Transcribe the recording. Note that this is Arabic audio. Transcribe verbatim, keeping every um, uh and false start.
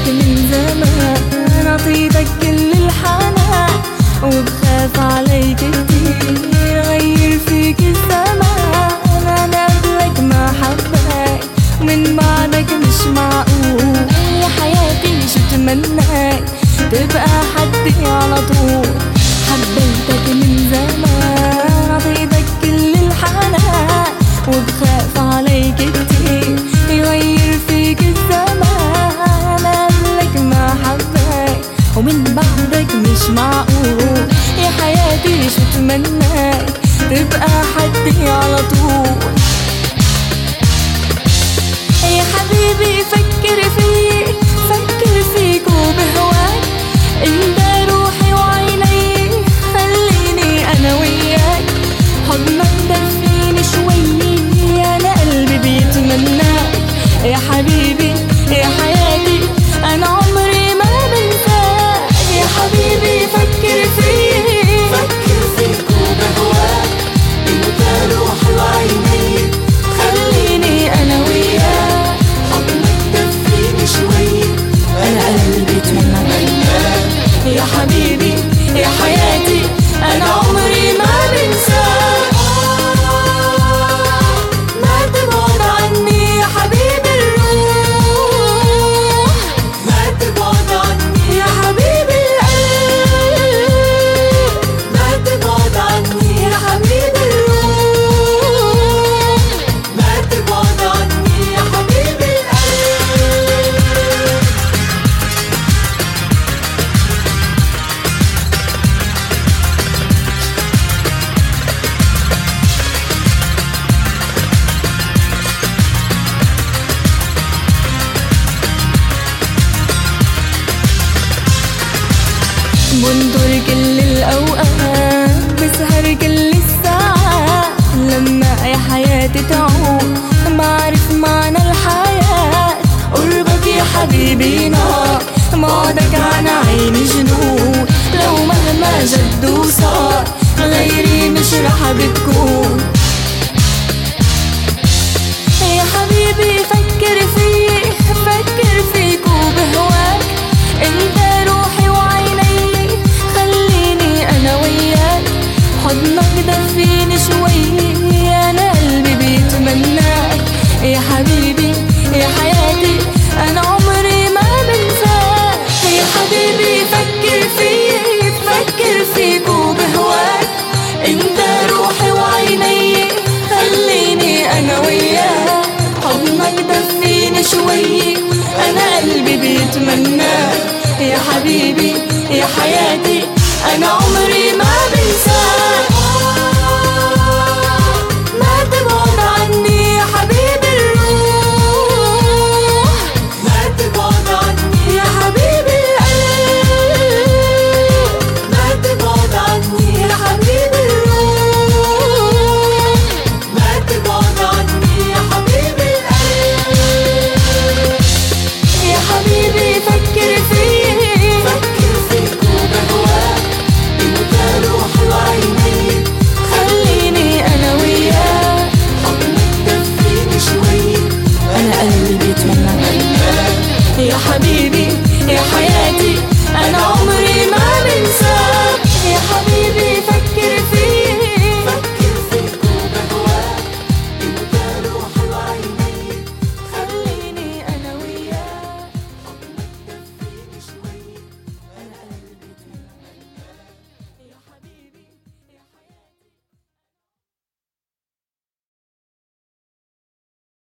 حبيتك من زمان، عطيتك كل الحنان وبخاف عليك كتير غير فيك الزمان. انا قبلك ما حبيت ومن بعدك مش معقول، يا حياتي شو تمنيت تبقى حدي على طول. حبيتك من زمان، عطيتك كل الحنان وبخاف عليك كتير يغير فيك الزمان. انا قبلك ما حبيت ومن بعدك مش معقول، يا حياتي شو تمنيت تبقى حدي على طول. يا حبيبي فكر فيك فكر فيك وبهواك، انت روحي وعيني خليني انا وياك. حضنك دفيني شوي انا قلبي بيتمناك، يا حبيبي يا حياتي انا عمري ما بنساك. يا حبيبي فكر فيك فكر فيك وبهواك، انت روحي وعيني خليني انا وياك. حضنك دفيني شوي انا قلبي بيتمناك، يا حبيبي يا حياتي انا عمري ما بنساك. ما تبعد عني يا حبيبي الروح، ما تبعد عني يا حبيبي القلب، ما تبعد عني يا حبيبي الروح. ما تبعد عني يا حبيبي القلب. بنطر كل الأوقات بسهر كل الساعات، لما يا حياتي تعود ما أعرف معنى الحياة. قربك يا حبيبي نار، بعدك عن عيني جنون، لو مهما جد وصار غيري مش رح بتكون. يا حبيبي فكر فيك فكر فيك وبهواك، انت روحي وعيني خليني انا وياك. حضنك دفيني شوي انا قلبي بيتمناك، يا حبيبي يا حياتي انا عمري ما بنساك. يا حبيبي فكر فيك فكر فيك وبهواك، انت روحي وعيني خليني انا وياك. حضنك دفيني شوي انا قلبي بيتمناك، يا حبيبي يا حياتي انا عمري ما بنساك. ما تبعد عني يا حبيبي الروح، ما تبعد عني يا حبيبي القلب، ما تبعد عني يا حبيبي الروح. ما تبعد عني يا حبيبي القلب. يا حبيبي فكر فيك فكر فيك وبهواك، انت روحي وعيني خليني انا وياك. حضنك دفيني شوي انا قلبي بيتمناك، يا حبيبي يا حياتي انا عمري